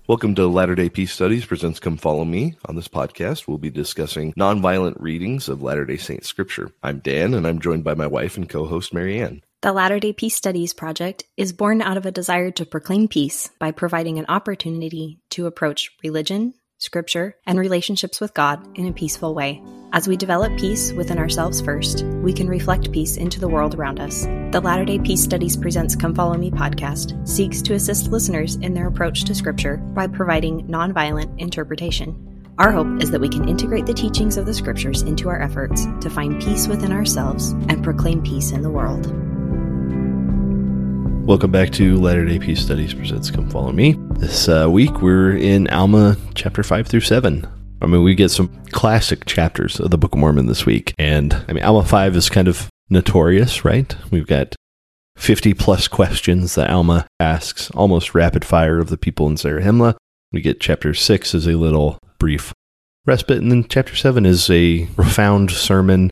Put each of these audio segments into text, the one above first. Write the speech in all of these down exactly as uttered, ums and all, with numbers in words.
Welcome to Latter-day Peace Studies presents Come Follow Me. On this podcast, we'll be discussing nonviolent readings of Latter-day Saint scripture. I'm Dan, and I'm joined by my wife and co-host Marianne. The Latter-day Peace Studies project is born out of a desire to proclaim peace by providing an opportunity to approach religion, scripture, and relationships with God in a peaceful way. As we develop peace within ourselves first, we can reflect peace into the world around us. The Latter-day Peace Studies presents Come Follow Me podcast seeks to assist listeners in their approach to scripture by providing nonviolent interpretation. Our hope is that we can integrate the teachings of the scriptures into our efforts to find peace within ourselves and proclaim peace in the world. Welcome back to Latter-day Peace Studies presents Come Follow Me. This uh, week we're in Alma chapter five through seven. I mean, we get some classic chapters of the Book of Mormon this week. And I mean, Alma five is kind of notorious, right? We've got fifty plus questions that Alma asks, almost rapid fire of the people in Zarahemla. We get chapter six as a little brief respite. And then chapter seven is a profound sermon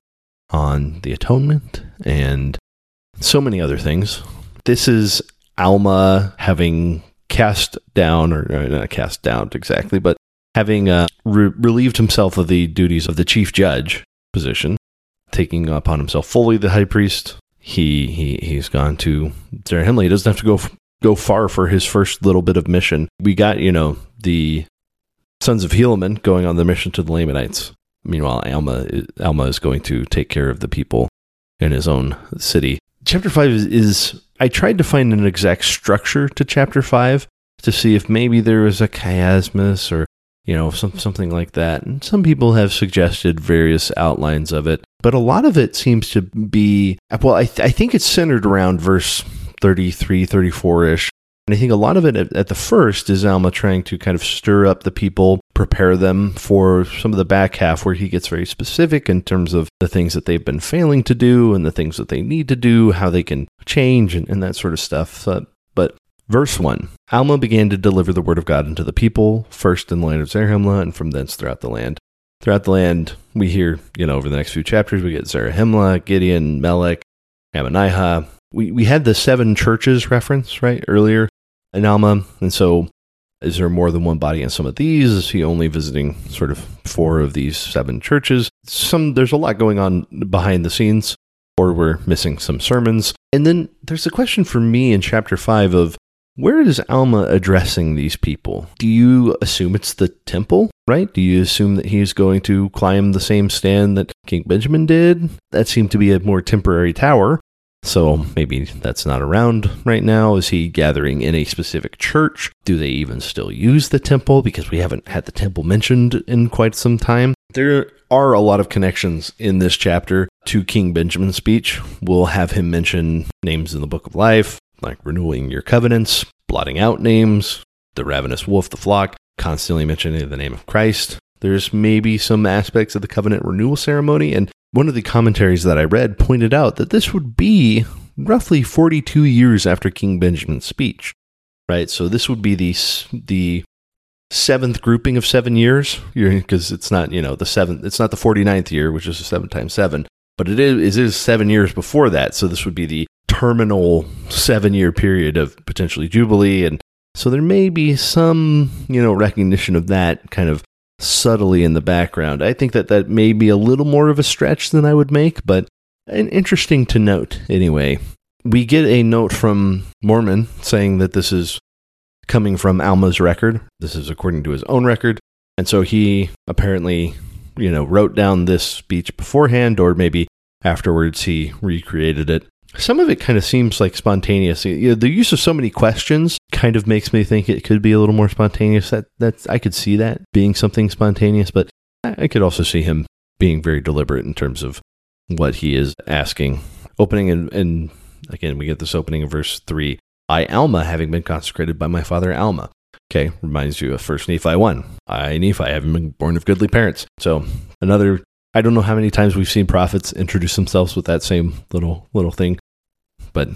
on the atonement and so many other things. This is Alma having cast down, or not cast down exactly, but having uh, re- relieved himself of the duties of the chief judge position, taking upon himself fully the high priest. He he he's gone to Zarahemla. He doesn't have to go f- go far for his first little bit of mission. We got, you know, the sons of Helaman going on the mission to the Lamanites. Meanwhile, Alma Alma is going to take care of the people in his own city. Chapter five is, is, I tried to find an exact structure to chapter five to see if maybe there was a chiasmus or, you know, some, something like that. And some people have suggested various outlines of it, but a lot of it seems to be, well, I, th- I think it's centered around verse thirty-three, thirty-four-ish. And I think a lot of it at, at the first is Alma trying to kind of stir up the people, prepare them for some of the back half where he gets very specific in terms of the things that they've been failing to do and the things that they need to do, how they can change and, and that sort of stuff. Uh, but verse one, Alma began to deliver the word of God unto the people, first in the land of Zarahemla and from thence throughout the land. Throughout the land, we hear, you know, over the next few chapters, we get Zarahemla, Gideon, Melech, Ammonihah. We, we had the seven churches reference, right, earlier in Alma, and so is there more than one body in some of these? Is he only visiting sort of four of these seven churches? Some There's a lot going on behind the scenes, or we're missing some sermons. And then there's a question for me in chapter five of, where is Alma addressing these people? Do you assume it's the temple, right? Do you assume that he's going to climb the same stand that King Benjamin did? That seemed to be a more temporary tower. So maybe that's not around right now. Is he gathering in a specific church? Do they even still use the temple? Because we haven't had the temple mentioned in quite some time. There are a lot of connections in this chapter to King Benjamin's speech. We'll have him mention names in the Book of Life, like renewing your covenants, blotting out names, the ravenous wolf, the flock, constantly mentioning the name of Christ. There's maybe some aspects of the covenant renewal ceremony, and one of the commentaries that I read pointed out that this would be roughly forty-two years after King Benjamin's speech, right? So this would be the the seventh grouping of seven years, because it's not, you know, the seventh, it's not the forty-ninth year, which is seven times seven, but it is, it is seven years before that. So this would be the terminal seven-year period of potentially Jubilee, and so there may be some, you know, recognition of that kind of subtly in the background. I think that that may be a little more of a stretch than I would make, but an interesting to note anyway. We get a note from Mormon saying that this is coming from Alma's record. This is according to his own record. And so he apparently, you know, wrote down this speech beforehand, or maybe afterwards he recreated it. Some of it kind of seems like spontaneous. You know, the use of so many questions kind of makes me think it could be a little more spontaneous. That that's I could see that being something spontaneous, but I could also see him being very deliberate in terms of what he is asking. Opening and, and again, we get this opening of verse three. I, Alma, having been consecrated by my father Alma. Okay, reminds you of First Nephi one. I, Nephi, having been born of goodly parents. So another. I don't know how many times we've seen prophets introduce themselves with that same little little thing, but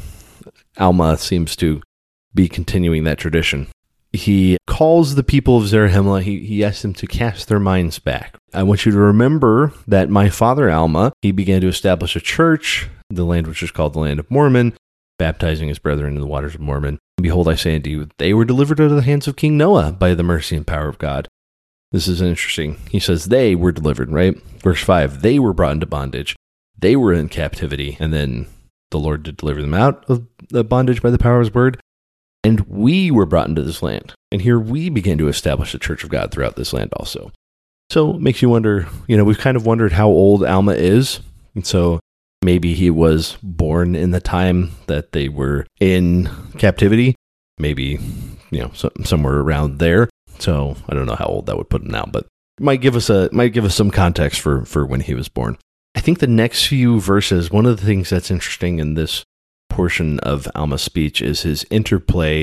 Alma seems to be continuing that tradition. He calls the people of Zarahemla, he, he asks them to cast their minds back. I want you to remember that my father Alma, he began to establish a church, the land which is called the Land of Mormon, baptizing his brethren in the waters of Mormon. Behold, I say unto you, they were delivered out of the hands of King Noah by the mercy and power of God. This is interesting. He says they were delivered, right? Verse five, they were brought into bondage. They were in captivity, and then the Lord did deliver them out of the bondage by the power of his word. And we were brought into this land. And here we began to establish the church of God throughout this land also. So it makes you wonder, you know, we've kind of wondered how old Alma is. And so maybe he was born in the time that they were in captivity. Maybe, you know, so, somewhere around there. So I don't know how old that would put him now, but it might give us a might give us some context for, for when he was born. I think the next few verses, one of the things that's interesting in this portion of Alma's speech is his interplay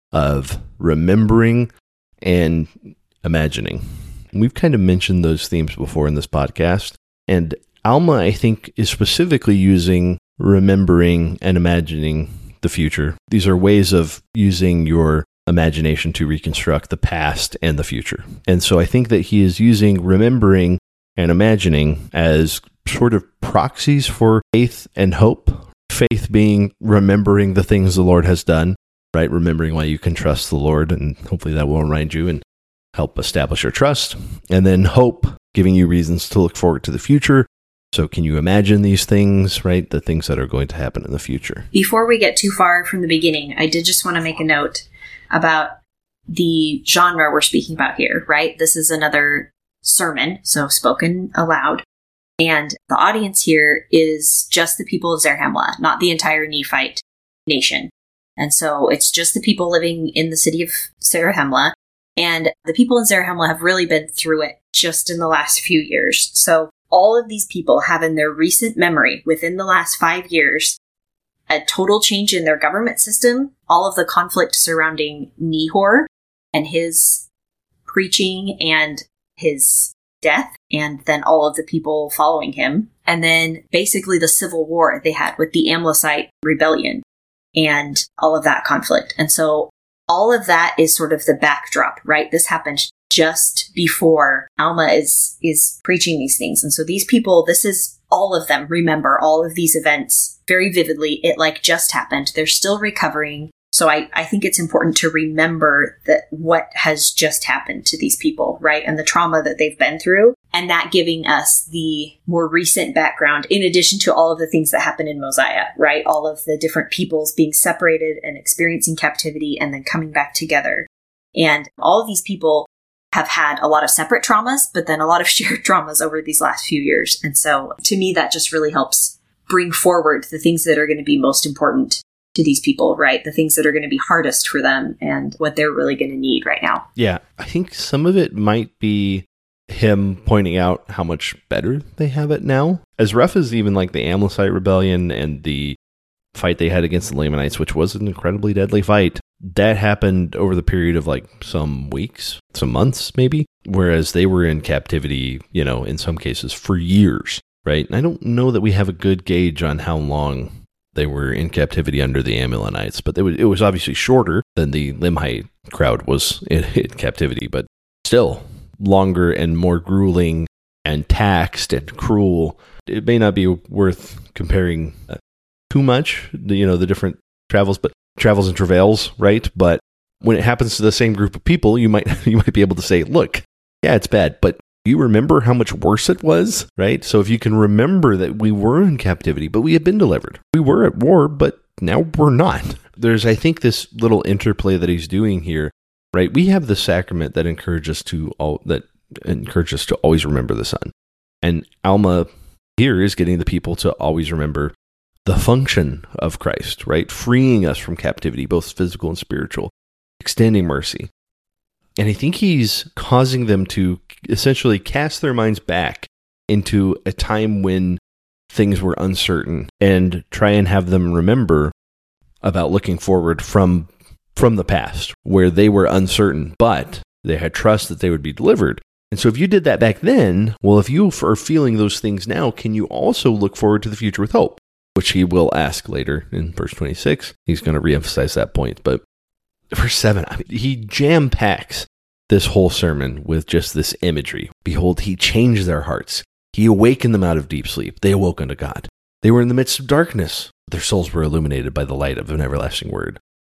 of remembering and imagining. We've kind of mentioned those themes before in this podcast, and Alma, I think, is specifically using remembering and imagining the future. These are ways of using your imagination to reconstruct the past and the future. And so I think that he is using remembering and imagining as sort of proxies for faith and hope. Faith being remembering the things the Lord has done, right? Remembering why you can trust the Lord, and hopefully that will remind you and help establish your trust. And then hope, giving you reasons to look forward to the future. So can you imagine these things, right? The things that are going to happen in the future. Before we get too far from the beginning, I did just want to make a note about the genre we're speaking about here, right? This is another sermon, so spoken aloud. And the audience here is just the people of Zarahemla, not the entire Nephite nation. And so it's just the people living in the city of Zarahemla. And the people in Zarahemla have really been through it just in the last few years. So all of these people have in their recent memory, within the last five years, a total change in their government system, all of the conflict surrounding Nehor and his preaching and his death, and then all of the people following him. And then basically the civil war they had with the Amlethite rebellion and all of that conflict. And so all of that is sort of the backdrop, right? This happened just before Alma is is preaching these things. And so these people, this is all of them remember all of these events very vividly. It like just happened. They're still recovering. So I, I think it's important to remember that what has just happened to these people, right? And the trauma that they've been through, and that giving us the more recent background in addition to all of the things that happened in Mosiah, right? All of the different peoples being separated and experiencing captivity and then coming back together. And all of these people have had a lot of separate traumas, but then a lot of shared traumas over these last few years. And so to me, that just really helps bring forward the things that are going to be most important to these people, right? The things that are going to be hardest for them and what they're really going to need right now. Yeah, I think some of it might be him pointing out how much better they have it now. As rough as even like the Amlethite rebellion and the fight they had against the Lamanites, which was an incredibly deadly fight, that happened over the period of like some weeks, some months maybe, whereas they were in captivity, you know, in some cases for years, right? And I don't know that we have a good gauge on how long they were in captivity under the Amulonites, but it was, it was obviously shorter than the Limhite crowd was in, in captivity, but still longer and more grueling and taxed and cruel. It may not be worth comparing uh, too much, the, you know, the different travels, but travels and travails, right? But when it happens to the same group of people, you might you might be able to say, look, yeah, it's bad, but you remember how much worse it was, right? So if you can remember that we were in captivity, but we had been delivered. We were at war, but now we're not. There's, I think, this little interplay that he's doing here, right? We have the sacrament that encourages us to all that encourages us to always remember the Son. And Alma here is getting the people to always remember the function of Christ, right? Freeing us from captivity, both physical and spiritual, extending mercy. And I think he's causing them to essentially cast their minds back into a time when things were uncertain and try and have them remember about looking forward from from the past where they were uncertain, but they had trust that they would be delivered. And so if you did that back then, well, if you are feeling those things now, can you also look forward to the future with hope? Which he will ask later in verse twenty-six. He's going to reemphasize that point, but verse seven, I mean, he jam-packs this whole sermon with just this imagery. Behold, he changed their hearts. He awakened them out of deep sleep. They awoke unto God. They were in the midst of darkness. Their souls were illuminated by the light of an everlasting word.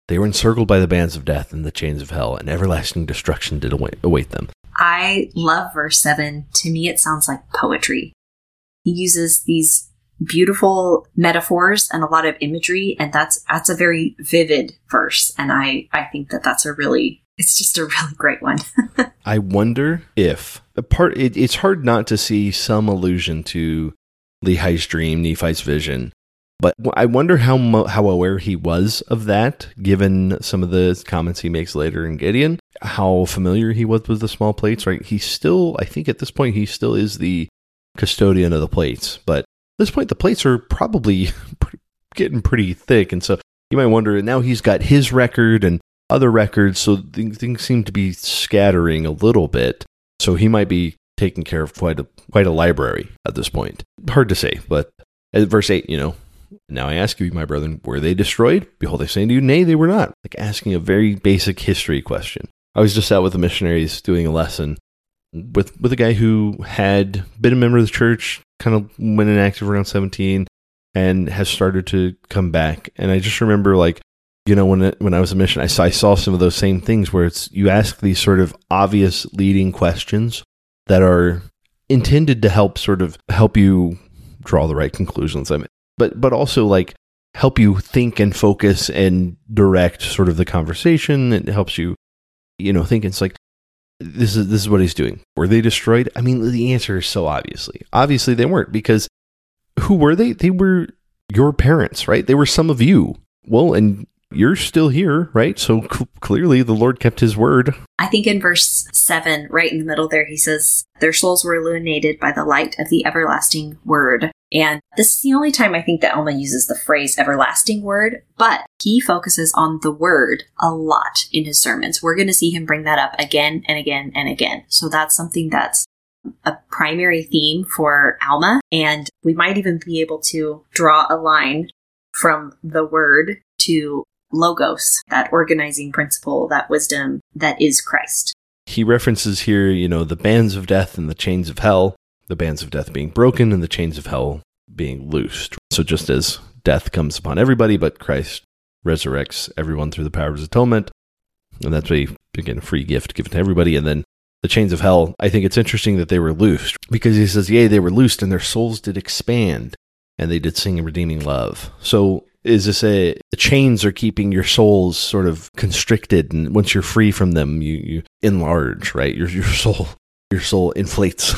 They were encircled by the bands of death and the chains of hell, and everlasting destruction did await, await them. I love verse seven. To me, it sounds like poetry. He uses these beautiful metaphors and a lot of imagery, and that's that's a very vivid verse. And I, I think that that's a really, it's just a really great one. I wonder if, a part. It, it's hard not to see some allusion to Lehi's dream, Nephi's vision. But I wonder how mo- how aware he was of that, given some of the comments he makes later in Gideon, how familiar he was with the small plates, right? He still, I think at this point, he still is the custodian of the plates. But at this point, the plates are probably pretty, getting pretty thick. And so you might wonder, now he's got his record and other records, so things, things seem to be scattering a little bit. So he might be taking care of quite a, quite a library at this point. Hard to say, but at verse eight, you know, now I ask you, my brethren, were they destroyed? Behold, I say to you, nay, they were not. Like asking a very basic history question. I was just out with the missionaries doing a lesson with with a guy who had been a member of the church, kind of went inactive around seventeen, and has started to come back. And I just remember, like, you know, when it, when I was a mission, I saw, I saw some of those same things where it's you ask these sort of obvious leading questions that are intended to help sort of help you draw the right conclusions. I mean, but but also like help you think and focus and direct sort of the conversation. It helps you, you know, think. It's like, this is this is what he's doing. Were they destroyed? I mean, the answer is so obviously. Obviously they weren't, because who were they? They were your parents, right? They were some of you. Well, and you're still here, right? So c- clearly the Lord kept his word. I think in verse seven, right in the middle there, he says, their souls were illuminated by the light of the everlasting word. And this is the only time I think that Alma uses the phrase everlasting word, but he focuses on the word a lot in his sermons. We're going to see him bring that up again and again and again. So that's something that's a primary theme for Alma. And we might even be able to draw a line from the word to Logos, that organizing principle, that wisdom that is Christ. He references here, you know, the bands of death and the chains of hell, the bands of death being broken and the chains of hell being loosed. So just as death comes upon everybody, but Christ resurrects everyone through the power of his atonement. And that's a, again, a free gift given to everybody. And then the chains of hell, I think it's interesting that they were loosed, because he says, yea, they were loosed and their souls did expand and they did sing in redeeming love. So is this a, the chains are keeping your souls sort of constricted, and once you're free from them, you, you enlarge, right? Your your soul, your soul inflates.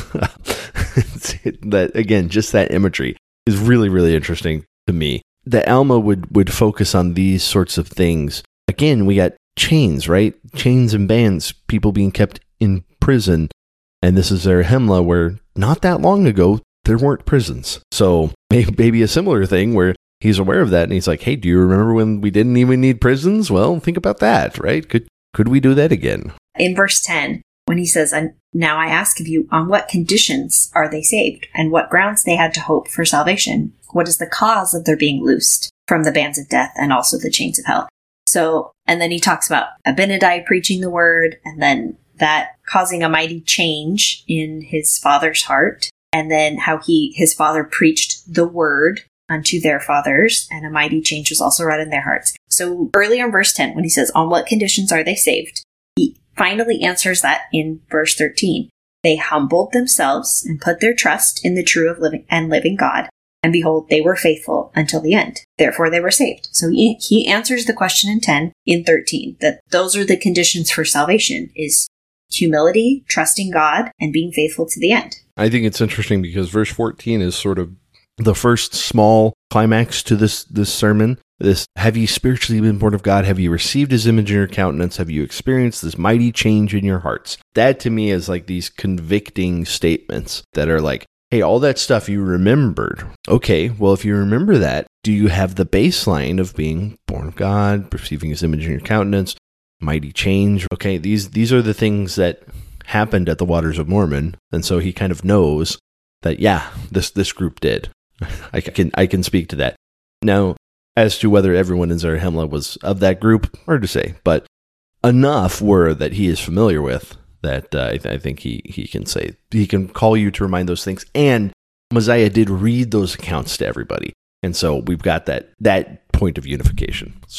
That, again, just that imagery is really, really interesting to me. That Alma would, would focus on these sorts of things. Again, we got chains, right? Chains and bands, people being kept in prison. And this is Zarahemla, where not that long ago, there weren't prisons. So maybe, maybe a similar thing where he's aware of that, and he's like, hey, do you remember when we didn't even need prisons? Well, think about that, right? Could could we do that again? In verse ten, when he says, now I ask of you, on what conditions are they saved, and what grounds they had to hope for salvation? What is the cause of their being loosed from the bands of death and also the chains of hell? So, and then he talks about Abinadi preaching the word, and then that causing a mighty change in his father's heart, and then how he his father preached the word unto their fathers, and a mighty change was also wrought in their hearts. So earlier in verse ten, when he says, on what conditions are they saved? He finally answers that in verse thirteen. They humbled themselves and put their trust in the true of living and living God. And behold, they were faithful until the end. Therefore they were saved. So he, he answers the question in ten, in thirteen, that those are the conditions for salvation, is humility, trusting God, and being faithful to the end. I think it's interesting because verse fourteen is sort of the first small climax to this this sermon. This, have you spiritually been born of God? Have you received his image in your countenance? Have you experienced this mighty change in your hearts? That to me is like these convicting statements that are like, hey, all that stuff you remembered. Okay, well, if you remember that, do you have the baseline of being born of God, receiving his image in your countenance, mighty change? Okay, these these are the things that happened at the Waters of Mormon. And so he kind of knows that, yeah, this this group did. I can I can speak to that. Now, as to whether everyone in Zarahemla was of that group, hard to say, but enough were that he is familiar with that uh, I, th- I think he, he can say, he can call you to remind those things. And Mosiah did read those accounts to everybody. And so we've got that that point of unification. So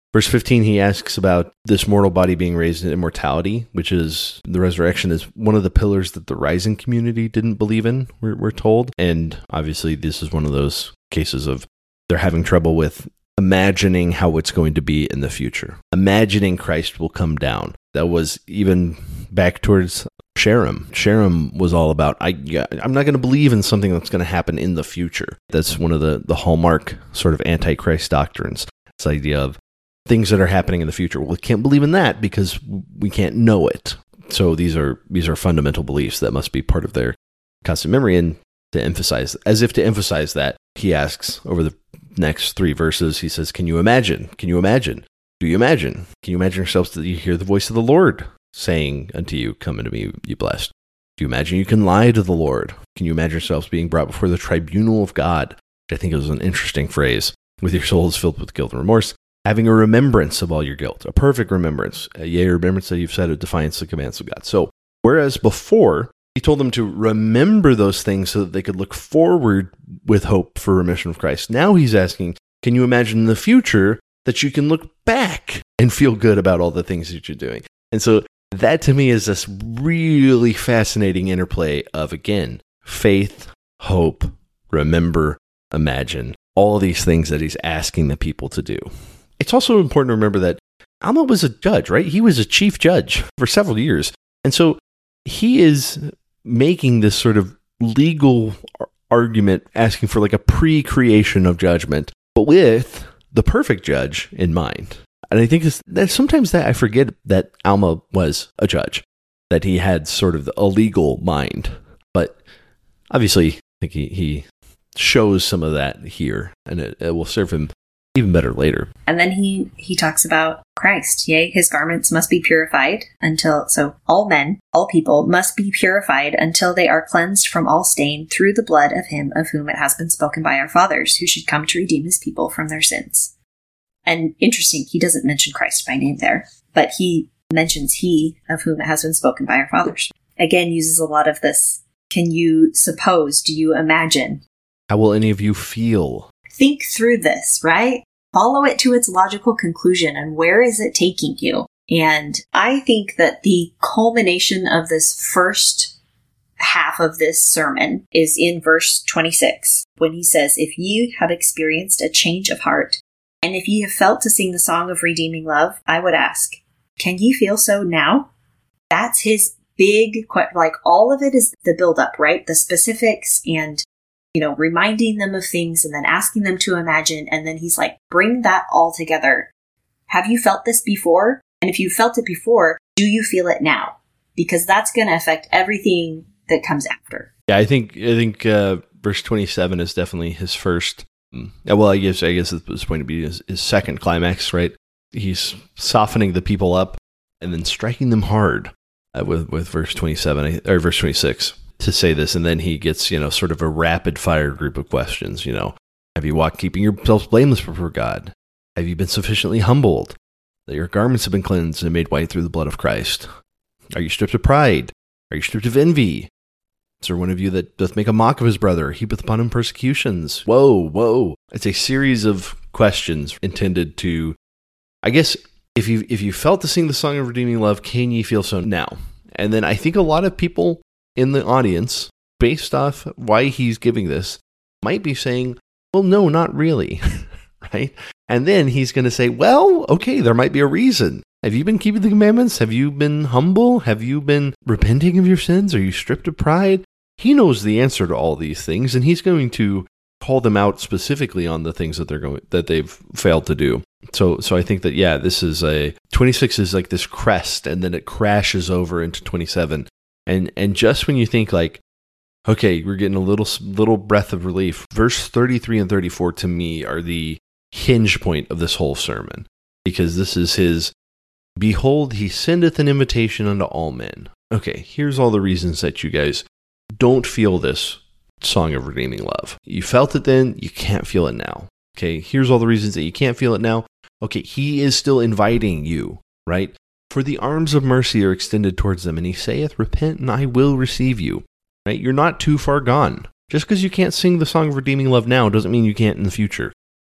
Verse fifteen, he asks about this mortal body being raised in immortality, which is the resurrection is one of the pillars that the rising community didn't believe in, we're, we're told. And obviously this is one of those cases of they're having trouble with imagining how it's going to be in the future. Imagining Christ will come down. That was even back towards Sherem. Sherem was all about, I, yeah, I'm not going to believe in something that's going to happen in the future. That's one of the, the hallmark sort of antichrist doctrines. This idea of things that are happening in the future. Well, we can't believe in that because we can't know it. So these are these are fundamental beliefs that must be part of their constant memory. And to emphasize, as if to emphasize that, he asks over the next three verses, he says, can you imagine? Can you imagine? Do you imagine? Can you imagine yourselves that you hear the voice of the Lord saying unto you, come unto me, you blessed? Do you imagine you can lie to the Lord? Can you imagine yourselves being brought before the tribunal of God? Which I think is an interesting phrase. With your souls filled with guilt and remorse, having a remembrance of all your guilt, a perfect remembrance, a yea, remembrance that you've said of defiance of the commands of God. So, whereas before, he told them to remember those things so that they could look forward with hope for remission of Christ. Now he's asking, can you imagine in the future that you can look back and feel good about all the things that you're doing? And so that to me is this really fascinating interplay of, again, faith, hope, remember, imagine, all of these things that he's asking the people to do. It's also important to remember that Alma was a judge, right? He was a chief judge for several years. And so he is making this sort of legal argument, asking for like a pre-creation of judgment, but with the perfect judge in mind. And I think it's, that sometimes that I forget that Alma was a judge, that he had sort of a legal mind. But obviously, I think he, he shows some of that here, and it, it will serve him even better later. And then he, he talks about Christ. Yea, his garments must be purified until, so all men, all people must be purified until they are cleansed from all stain through the blood of him of whom it has been spoken by our fathers, who should come to redeem his people from their sins. And interesting, he doesn't mention Christ by name there, but he mentions he of whom it has been spoken by our fathers. Again, uses a lot of this. Can you suppose? Do you imagine? How will any of you feel? Think through this, right? Follow it to its logical conclusion, and where is it taking you? And I think that the culmination of this first half of this sermon is in verse twenty-six, when he says, if you have experienced a change of heart, and if ye have felt to sing the song of redeeming love, I would ask, can ye feel so now? That's his big, like all of it is the buildup, right? The specifics and you know, reminding them of things and then asking them to imagine. And then he's like, bring that all together. Have you felt this before? And if you felt it before, do you feel it now? Because that's going to affect everything that comes after. Yeah, I think I think uh, verse twenty-seven is definitely his first. Um, well, I guess I guess it's going to be his, his second climax, right? He's softening the people up and then striking them hard uh, with with verse twenty-seven or verse twenty-six. To say this, and then he gets, you know, sort of a rapid fire group of questions. You know, have you walked keeping yourselves blameless before God? Have you been sufficiently humbled that your garments have been cleansed and made white through the blood of Christ? Are you stripped of pride? Are you stripped of envy? Is there one of you that doth make a mock of his brother, heapeth upon him persecutions? Whoa, whoa! It's a series of questions intended to, I guess, if you if you felt to sing the song of redeeming love, can ye feel so now? And then I think a lot of people in the audience, based off why he's giving this, might be saying, well, no, not really, right? And then he's going to say, well, okay, there might be a reason. Have you been keeping the commandments? Have you been humble? Have you been repenting of your sins? Are you stripped of pride? He knows the answer to all these things, and he's going to call them out specifically on the things that they're going that they've failed to do. So, so I think that yeah, this is a twenty-six is like this crest, and then it crashes over into twenty-seven. And and just when you think like, okay, we're getting a little little breath of relief, verse thirty-three and thirty-four to me are the hinge point of this whole sermon. Because this is his, behold, he sendeth an invitation unto all men. Okay, here's all the reasons that you guys don't feel this song of redeeming love. You felt it then, you can't feel it now. Okay, here's all the reasons that you can't feel it now. Okay, he is still inviting you, right? For the arms of mercy are extended towards them, and he saith, repent, and I will receive you. Right? You're not too far gone. Just because you can't sing the song of redeeming love now doesn't mean you can't in the future.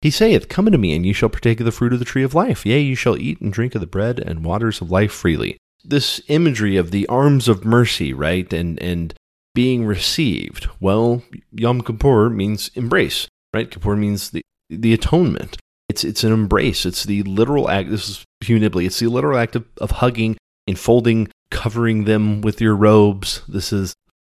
He saith, Come unto me, and ye shall partake of the fruit of the tree of life. Yea, ye shall eat and drink of the bread and waters of life freely. This imagery of the arms of mercy, right, and and being received. Well, Yom Kippur means embrace, right? Kippur means the the atonement. It's it's an embrace. It's the literal act. This is Hunibli. It's the literal act of, of hugging, enfolding, covering them with your robes. This is.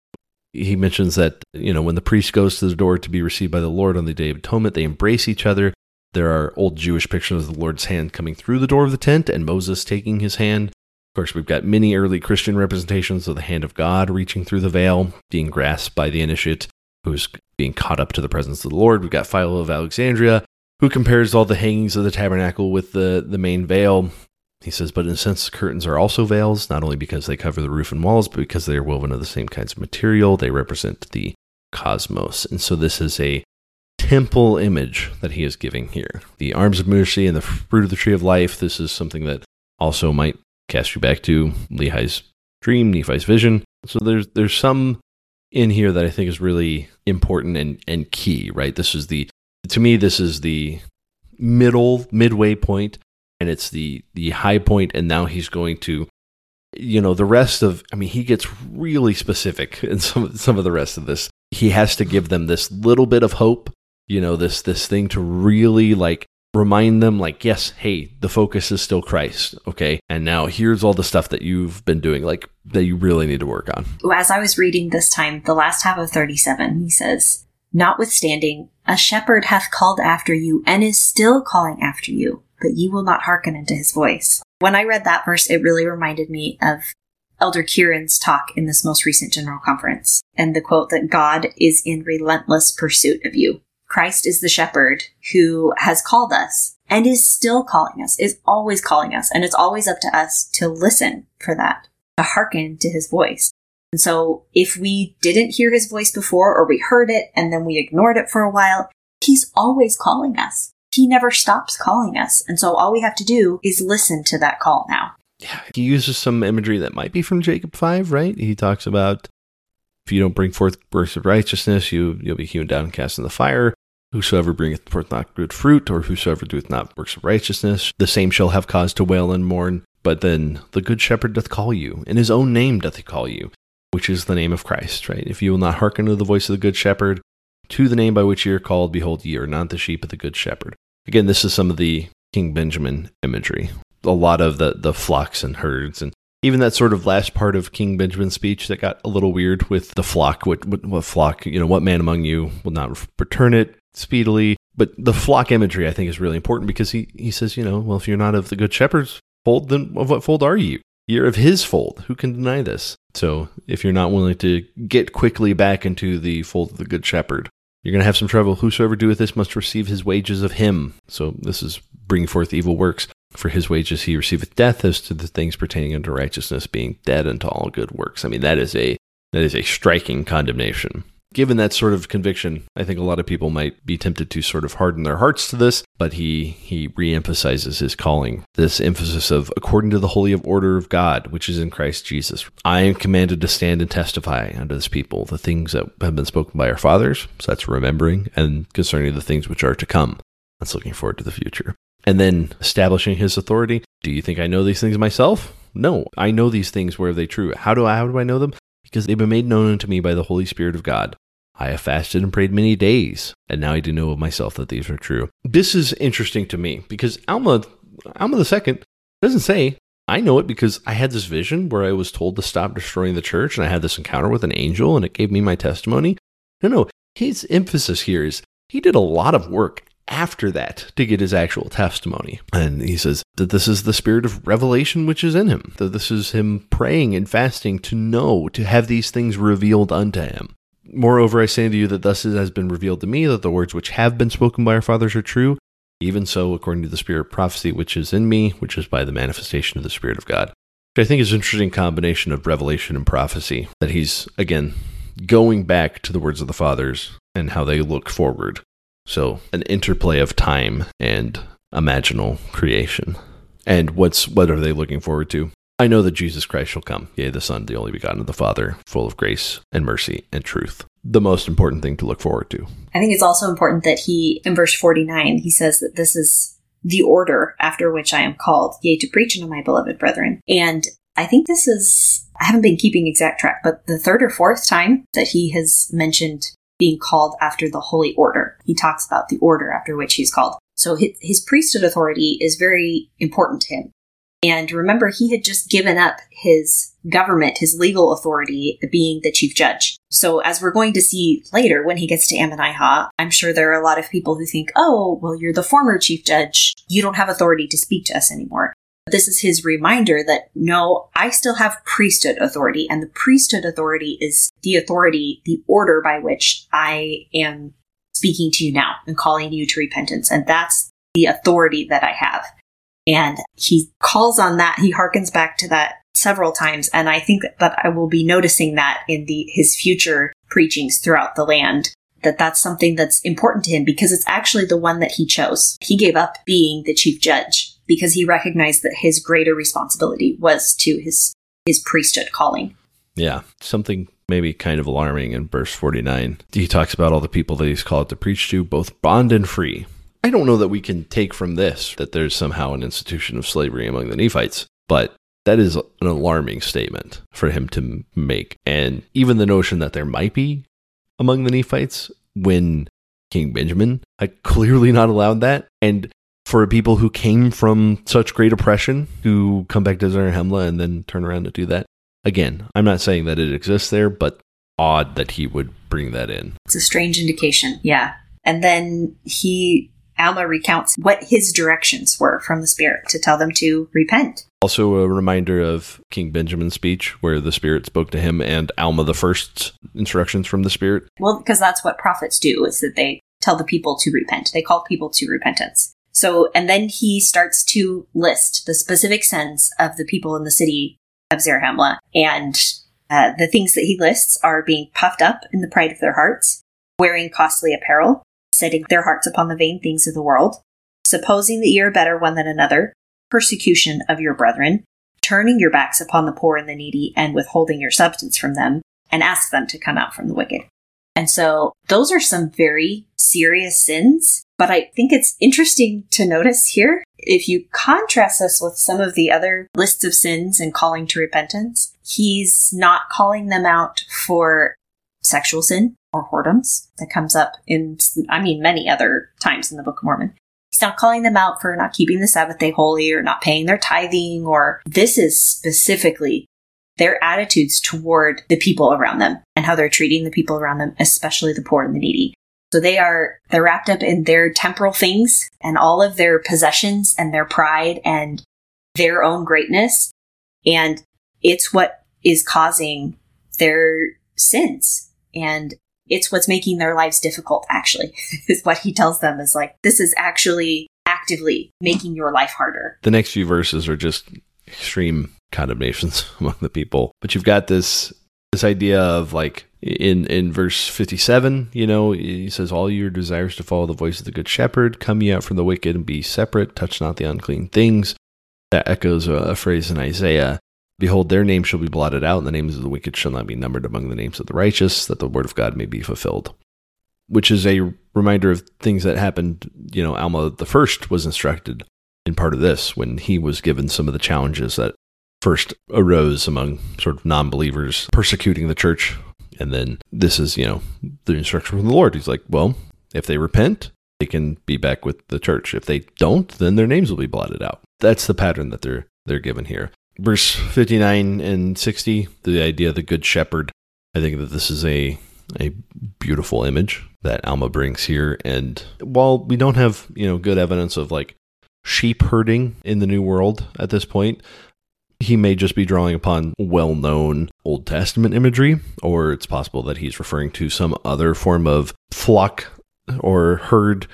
He mentions that, you know, when the priest goes to the door to be received by the Lord on the Day of Atonement, they embrace each other. There are old Jewish pictures of the Lord's hand coming through the door of the tent and Moses taking his hand. Of course, we've got many early Christian representations of the hand of God reaching through the veil, being grasped by the initiate who's being caught up to the presence of the Lord. We've got Philo of Alexandria, who compares all the hangings of the tabernacle with the, the main veil. He says, but in a sense, curtains are also veils, not only because they cover the roof and walls, but because they are woven of the same kinds of material. They represent the cosmos. And so this is a temple image that he is giving here. The arms of mercy and the fruit of the tree of life. This is something that also might cast you back to Lehi's dream, Nephi's vision. So there's there's some in here that I think is really important and, and key, right? This is the, to me, this is the middle, midway point. And it's the the high point, and now he's going to, you know, the rest of, I mean, he gets really specific in some, some of the rest of this. He has to give them this little bit of hope, you know, this this thing to really, like, remind them, like, yes, hey, the focus is still Christ, okay? And now here's all the stuff that you've been doing, like, that you really need to work on. As I was reading this time, the last half of thirty-seven, he says, Notwithstanding, a shepherd hath called after you, and is still calling after you, but ye will not hearken unto his voice. When I read that verse, it really reminded me of Elder Kieran's talk in this most recent General Conference, and the quote that God is in relentless pursuit of you. Christ is the shepherd who has called us and is still calling us, is always calling us, and it's always up to us to listen for that, to hearken to his voice. And so if we didn't hear his voice before, or we heard it and then we ignored it for a while, he's always calling us. He never stops calling us. And so all we have to do is listen to that call now. Yeah, he uses some imagery that might be from Jacob five, right? He talks about, if you don't bring forth works of righteousness, you, you'll be hewn down and cast in the fire. Whosoever bringeth forth not good fruit, or whosoever doeth not works of righteousness, the same shall have cause to wail and mourn. But then the good shepherd doth call you, in his own name doth he call you, which is the name of Christ, right? If you will not hearken to the voice of the good shepherd, to the name by which ye are called, behold, ye are not the sheep of the good shepherd. Again, this is some of the King Benjamin imagery. A lot of the, the flocks and herds, and even that sort of last part of King Benjamin's speech that got a little weird with the flock. What, what, what flock, you know, what man among you will not return it speedily? But the flock imagery, I think, is really important because he, he says, you know, well, if you're not of the good shepherd's fold, then of what fold are you? You're of his fold. Who can deny this? So if you're not willing to get quickly back into the fold of the good shepherd, you're going to have some trouble. Whosoever doeth this must receive his wages of him. So this is bringing forth evil works. For his wages he receiveth death, as to the things pertaining unto righteousness, being dead unto all good works. I mean, that is a that is a striking condemnation. Given that sort of conviction, I think a lot of people might be tempted to sort of harden their hearts to this, but he he reemphasizes his calling, this emphasis of, according to the holy order of God, which is in Christ Jesus, I am commanded to stand and testify unto this people the things that have been spoken by our fathers, so that's remembering, and concerning the things which are to come. That's looking forward to the future. And then establishing his authority. Do you think I know these things myself? No, I know these things where they true. How do I, how do I know them? Because they've been made known unto me by the Holy Spirit of God. I have fasted and prayed many days, and now I do know of myself that these are true. This is interesting to me, because Alma, Alma the Second doesn't say, I know it because I had this vision where I was told to stop destroying the church, and I had this encounter with an angel, and it gave me my testimony. No, no, his emphasis here is he did a lot of work after that to get his actual testimony. And he says that this is the spirit of revelation which is in him, that this is him praying and fasting to know, to have these things revealed unto him. Moreover, I say unto you that thus it has been revealed to me that the words which have been spoken by our fathers are true, even so according to the spirit of prophecy which is in me, which is by the manifestation of the Spirit of God. Which I think is an interesting combination of revelation and prophecy, that he's, again, going back to the words of the fathers and how they look forward. So an interplay of time and imaginal creation. And what's what are they looking forward to? I know that Jesus Christ shall come, yea, the Son, the only begotten of the Father, full of grace and mercy and truth. The most important thing to look forward to. I think it's also important that he, in verse forty-nine, he says that this is the order after which I am called, yea, to preach unto my beloved brethren. And I think this is, I haven't been keeping exact track, but the third or fourth time that he has mentioned being called after the holy order. He talks about the order after which he's called. So his, his priesthood authority is very important to him. And remember, he had just given up his government, his legal authority, being the chief judge. So as we're going to see later when he gets to Ammonihah, I'm sure there are a lot of people who think, oh, well, you're the former chief judge. You don't have authority to speak to us anymore. This is his reminder that, no, I still have priesthood authority, and the priesthood authority is the authority, the order by which I am speaking to you now and calling you to repentance. And that's the authority that I have. And he calls on that. He harkens back to that several times. And I think that I will be noticing that in the his future preachings throughout the land, that that's something that's important to him because it's actually the one that he chose. He gave up being the chief judge because he recognized that his greater responsibility was to his his priesthood calling. Yeah, something maybe kind of alarming in verse forty-nine. He talks about all the people that he's called to preach to, both bond and free. I don't know that we can take from this that there's somehow an institution of slavery among the Nephites, but that is an alarming statement for him to make. And even the notion that there might be among the Nephites when King Benjamin had clearly not allowed that. And for people who came from such great oppression who come back to Zarahemla and then turn around to do that. Again, I'm not saying that it exists there, but odd that he would bring that in. It's a strange indication, yeah. And then he... Alma recounts what his directions were from the Spirit to tell them to repent. Also a reminder of King Benjamin's speech where the Spirit spoke to him and Alma the First's instructions from the Spirit. Well, because that's what prophets do, is that they tell the people to repent. They call people to repentance. So, and then he starts to list the specific sins of the people in the city of Zarahemla. And uh, the things that he lists are being puffed up in the pride of their hearts, wearing costly apparel, setting their hearts upon the vain things of the world, supposing that ye are better one than another, persecution of your brethren, turning your backs upon the poor and the needy, and withholding your substance from them, and ask them to come out from the wicked. And so those are some very serious sins, but I think it's interesting to notice here, if you contrast this with some of the other lists of sins and calling to repentance, he's not calling them out for sexual sin or whoredoms that comes up in, I mean, many other times in the Book of Mormon. He's not calling them out for not keeping the Sabbath day holy or not paying their tithing, or this is specifically their attitudes toward the people around them and how they're treating the people around them, especially the poor and the needy. So they are, they're wrapped up in their temporal things and all of their possessions and their pride and their own greatness. And it's what is causing their sins. And it's what's making their lives difficult, actually, is what he tells them is like, this is actually actively making your life harder. The next few verses are just extreme condemnations among the people. But you've got this this idea of like in, in verse fifty-seven, you know, he says, all your desires to follow the voice of the good shepherd, come ye out from the wicked and be separate, touch not the unclean things. That echoes a, a phrase in Isaiah. Behold, their name shall be blotted out, and the names of the wicked shall not be numbered among the names of the righteous, that the word of God may be fulfilled. Which is a reminder of things that happened. You know, Alma the First was instructed in part of this when he was given some of the challenges that first arose among sort of non-believers persecuting the church. And then this is, you know, the instruction from the Lord. He's like, well, if they repent, they can be back with the church. If they don't, then their names will be blotted out. That's the pattern that they're they're given here. Verse fifty-nine and sixty, the idea of the good shepherd. I think that this is a a beautiful image that Alma brings here. And while we don't have, you know, good evidence of like sheep herding in the New World at this point, he may just be drawing upon well-known Old Testament imagery, or it's possible that he's referring to some other form of flock or herd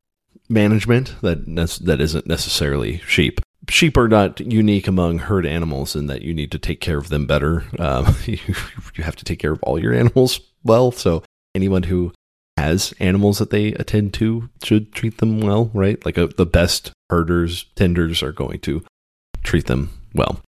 management that that isn't necessarily sheep. Sheep are not unique among herd animals in that you need to take care of them better. Um, you, you have to take care of all your animals well. So anyone who has animals that they attend to should treat them well, right? Like a, the best herders, tenders are going to treat them well.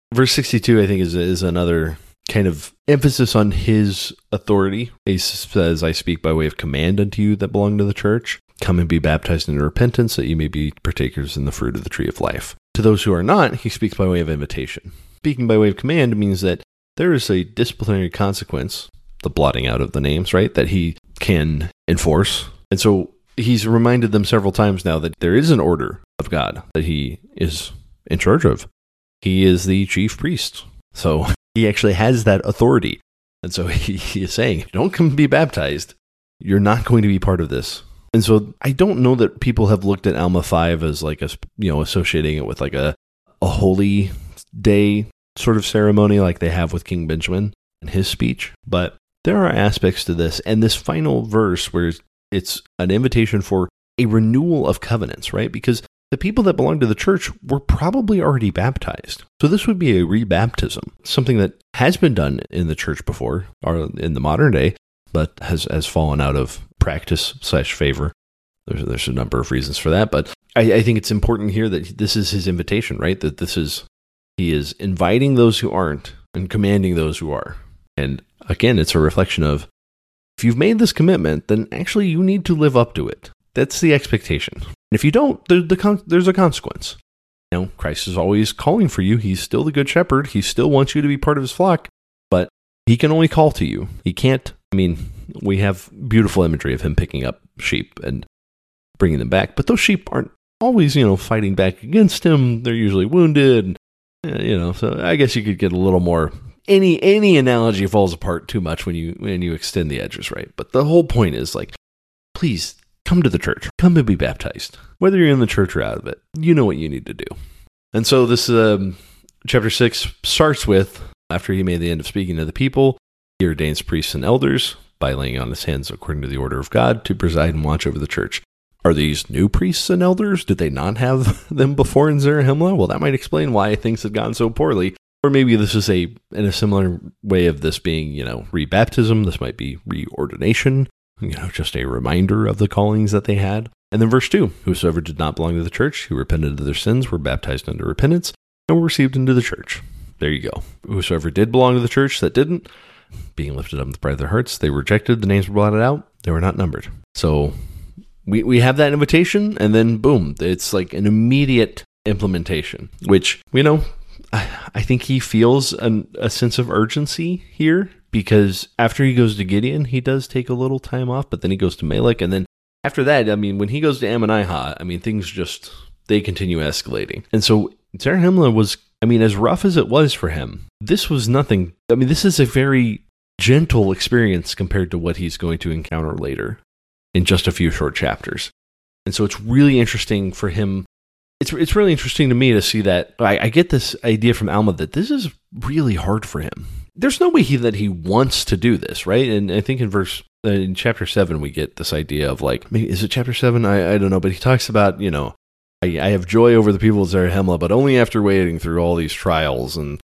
Verse sixty-two, I think, is is another kind of emphasis on his authority. He says, I speak by way of command unto you that belong to the church. Come and be baptized into repentance, that you may be partakers in the fruit of the tree of life. To those who are not, he speaks by way of invitation. Speaking by way of command means that there is a disciplinary consequence, the blotting out of the names, right, that he can enforce. And so he's reminded them several times now that there is an order of God that he is in charge of. He is the chief priest. So he actually has that authority. And so he, he is saying, don't come be baptized. You're not going to be part of this. And so I don't know that people have looked at Alma five as like a, you know, associating it with like a, a holy day sort of ceremony like they have with King Benjamin in his speech. But there are aspects to this. And this final verse where it's an invitation for a renewal of covenants, right? Because the people that belong to the church were probably already baptized. So this would be a rebaptism, something that has been done in the church before, or in the modern day, but has, has fallen out of practice slash favor. There's, there's a number of reasons for that, but I, I think it's important here that this is his invitation, right? That this is, he is inviting those who aren't and commanding those who are. And again, it's a reflection of, if you've made this commitment, then actually you need to live up to it. That's the expectation. And if you don't, the, the con- there's a consequence. You know, Christ is always calling for you. He's still the good shepherd. He still wants you to be part of his flock, but he can only call to you. He can't, I mean, we have beautiful imagery of him picking up sheep and bringing them back, but those sheep aren't always, you know, fighting back against him. They're usually wounded, you know, so I guess you could get a little more, any, any analogy falls apart too much when you, when you extend the edges, right? But the whole point is like, please, come to the church. Come and be baptized. Whether you're in the church or out of it, you know what you need to do. And so this um, chapter six starts with, after he made the end of speaking to the people, he ordains priests and elders by laying on his hands according to the order of God to preside and watch over the church. Are these new priests and elders? Did they not have them before in Zarahemla? Well, that might explain why things had gone so poorly. Or maybe this is a, in a similar way of this being, you know, rebaptism. This might be reordination. You know, just a reminder of the callings that they had. And then verse two, whosoever did not belong to the church, who repented of their sins, were baptized unto repentance, and were received into the church. There you go. Whosoever did belong to the church that didn't, being lifted up in the pride of their hearts, they were rejected, the names were blotted out, they were not numbered. So we, we have that invitation, and then boom, it's like an immediate implementation, which, you know, I, I think he feels an, a sense of urgency here. Because after he goes to Gideon, he does take a little time off, but then he goes to Malek. And then after that, I mean, when he goes to Ammonihah, I mean, things just, they continue escalating. And so Zarahemla was, I mean, as rough as it was for him, this was nothing. I mean, this is a very gentle experience compared to what he's going to encounter later in just a few short chapters. And so it's really interesting for him. It's it's really interesting to me to see that. I, I get this idea from Alma that this is really hard for him. There's no way he, that he wants to do this, right? And I think in verse, uh, in chapter seven, we get this idea of like, maybe, is it chapter seven? I, I don't know, but he talks about, you know, I, I have joy over the people of Zarahemla, but only after waiting through all these trials and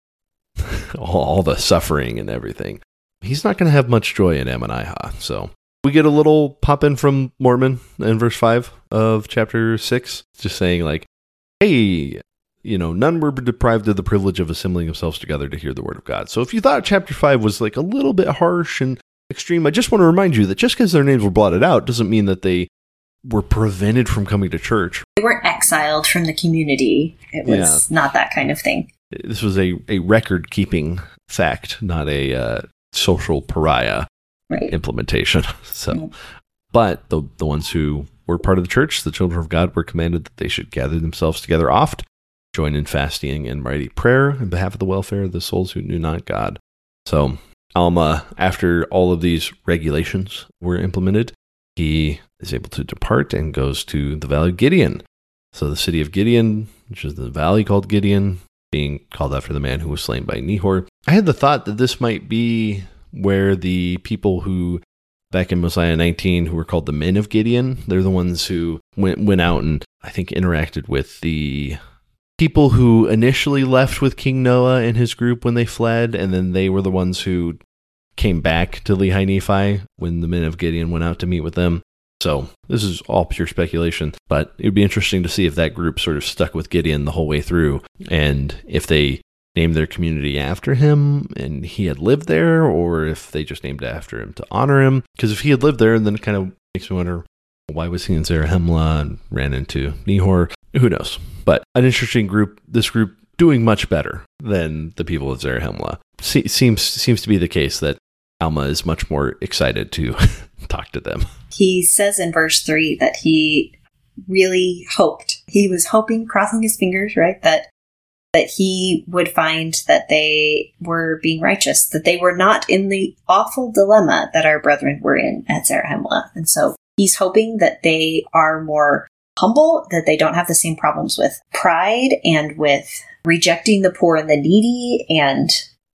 all, all the suffering and everything. He's not going to have much joy in Ammonihah. So we get a little pop in from Mormon in verse five of chapter six, just saying like, hey, you know, none were deprived of the privilege of assembling themselves together to hear the word of God. So if you thought chapter five was like a little bit harsh and extreme, I just want to remind you that just because their names were blotted out doesn't mean that they were prevented from coming to church. They weren't exiled from the community. It was yeah. not that kind of thing. This was a, a record-keeping fact, not a uh, social pariah right. implementation. So, mm-hmm. But the the ones who were part of the church, the children of God, were commanded that they should gather themselves together oft, join in fasting and mighty prayer on behalf of the welfare of the souls who knew not God. So Alma, after all of these regulations were implemented, he is able to depart and goes to the Valley of Gideon. So the city of Gideon, which is the valley called Gideon, being called after the man who was slain by Nehor. I had the thought that this might be where the people who, back in Mosiah nineteen, who were called the men of Gideon, they're the ones who went, went out and I think interacted with the people who initially left with King Noah and his group when they fled, and then they were the ones who came back to Lehi Nephi when the men of Gideon went out to meet with them. So this is all pure speculation, but it would be interesting to see if that group sort of stuck with Gideon the whole way through, and if they named their community after him and he had lived there, or if they just named it after him to honor him. Because if he had lived there, then it kind of makes me wonder, why was he in Zarahemla and ran into Nehor? Who knows? But an interesting group, this group doing much better than the people of Zarahemla. Se- seems seems to be the case that Alma is much more excited to talk to them. He says in verse three that he really hoped, he was hoping, crossing his fingers, right, that that he would find that they were being righteous, that they were not in the awful dilemma that our brethren were in at Zarahemla. And so he's hoping that they are more humble, that they don't have the same problems with pride and with rejecting the poor and the needy. And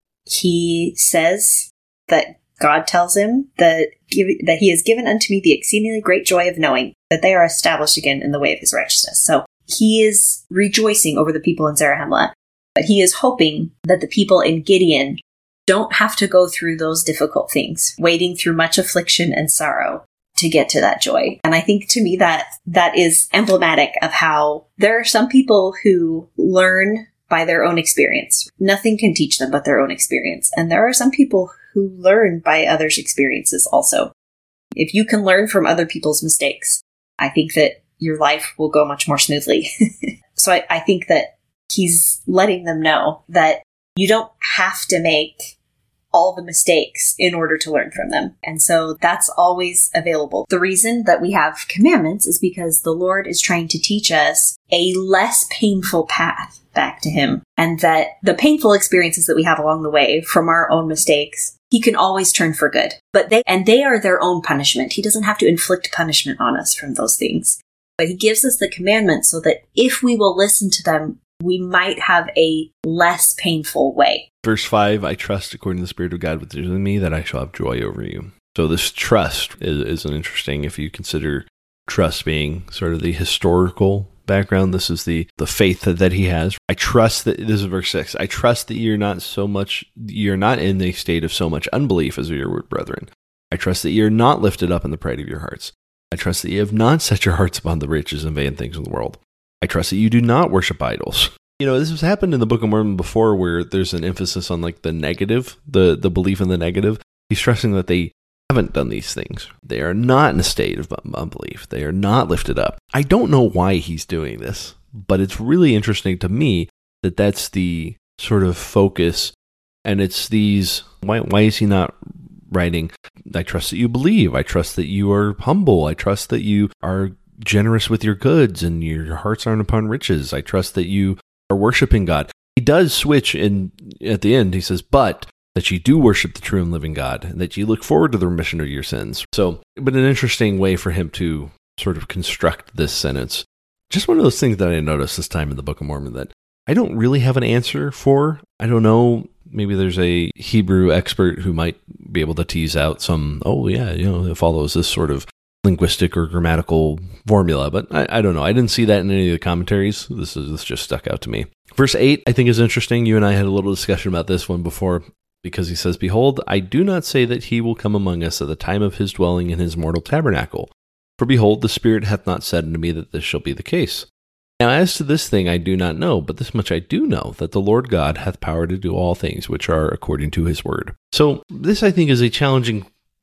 he says that God tells him that, give, that he has given unto me the exceedingly great joy of knowing that they are established again in the way of his righteousness. So he is rejoicing over the people in Zarahemla, but he is hoping that the people in Gideon don't have to go through those difficult things, wading through much affliction and sorrow to get to that joy. And I think to me that that is emblematic of how there are some people who learn by their own experience. Nothing can teach them but their own experience. And there are some people who learn by others' experiences also. If you can learn from other people's mistakes, I think that your life will go much more smoothly. So I, I think that he's letting them know that you don't have to make all the mistakes in order to learn from them. And so that's always available. The reason that we have commandments is because the Lord is trying to teach us a less painful path back to him. And that the painful experiences that we have along the way from our own mistakes, he can always turn for good. But they, and they are their own punishment. He doesn't have to inflict punishment on us from those things. But he gives us the commandments so that if we will listen to them, we might have a less painful way. Verse five, I trust according to the Spirit of God within me that I shall have joy over you. So this trust is, is an interesting, if you consider trust being sort of the historical background, this is the, the faith that, that he has. I trust that, this is verse six, I trust that you're not so much, you're not in a state of so much unbelief as your brethren. I trust that you're not lifted up in the pride of your hearts. I trust that you have not set your hearts upon the riches and vain things in the world. I trust that you do not worship idols. You know, this has happened in the Book of Mormon before where there's an emphasis on like the negative, the, the belief in the negative. He's stressing that they haven't done these things. They are not in a state of unbelief. They are not lifted up. I don't know why he's doing this, but it's really interesting to me that that's the sort of focus. And it's these, why, why is he not writing, I trust that you believe. I trust that you are humble. I trust that you are generous with your goods and your hearts aren't upon riches. I trust that you are worshiping God. He does switch in at the end. He says, but that you do worship the true and living God and that you look forward to the remission of your sins. So, but an interesting way for him to sort of construct this sentence. Just one of those things that I noticed this time in the Book of Mormon that I don't really have an answer for. I don't know. Maybe there's a Hebrew expert who might be able to tease out some, oh yeah, you know, it follows this sort of linguistic or grammatical formula, but I, I don't know. I didn't see that in any of the commentaries. This is this just stuck out to me. Verse eight, I think is interesting. You and I had a little discussion about this one before because he says, behold, I do not say that he will come among us at the time of his dwelling in his mortal tabernacle. For behold, the Spirit hath not said unto me that this shall be the case. Now, as to this thing I do not know, but this much I do know, that the Lord God hath power to do all things which are according to his word. So this, I think, is a challenging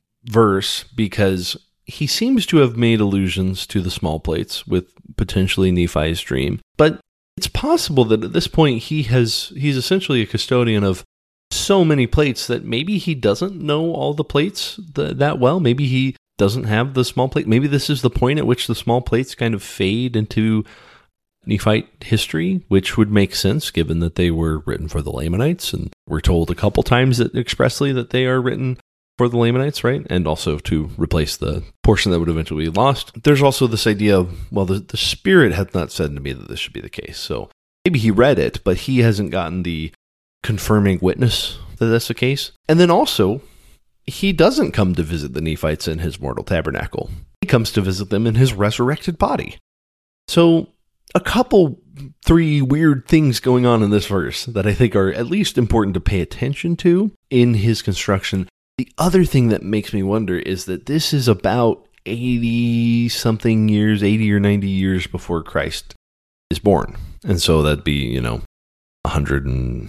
verse because he seems to have made allusions to the small plates with potentially Nephi's dream. But it's possible that at this point he has he's essentially a custodian of so many plates that maybe he doesn't know all the plates th- that well. Maybe he doesn't have the small plate. Maybe this is the point at which the small plates kind of fade into Nephite history, which would make sense given that they were written for the Lamanites, and we're told a couple times that expressly that they are written for the Lamanites, right? And also to replace the portion that would eventually be lost. There's also this idea of, well, the, the Spirit hath not said to me that this should be the case. So maybe he read it, but he hasn't gotten the confirming witness that that's the case. And then also, he doesn't come to visit the Nephites in his mortal tabernacle. He comes to visit them in his resurrected body. So a couple, three weird things going on in this verse that I think are at least important to pay attention to in his construction. The other thing that makes me wonder is that this is about eighty-something years, eighty or ninety years before Christ is born. And so that'd be, you know, one hundred